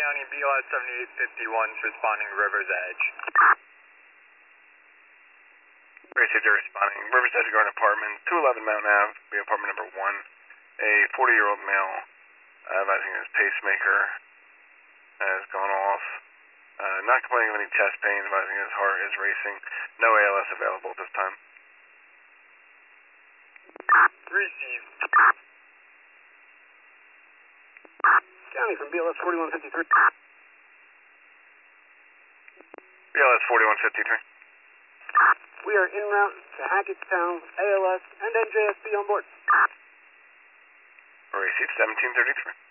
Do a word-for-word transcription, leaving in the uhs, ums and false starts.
County, B L S seventy-eight fifty-one is responding River's Edge. Racing, they're responding. River's Edge Garden Apartment, two eleven Mountain Ave, be apartment number one. A forty-year-old male, uh, advising his pacemaker has gone off. Uh, not complaining of any chest pain, advising his heart is racing. No A L S available at this time. Received. County from B L S forty-one fifty-three. B L S forty-one fifty-three. We are en route to Hackettstown, A L S, and N J S B on board. Received seventeen thirty-three.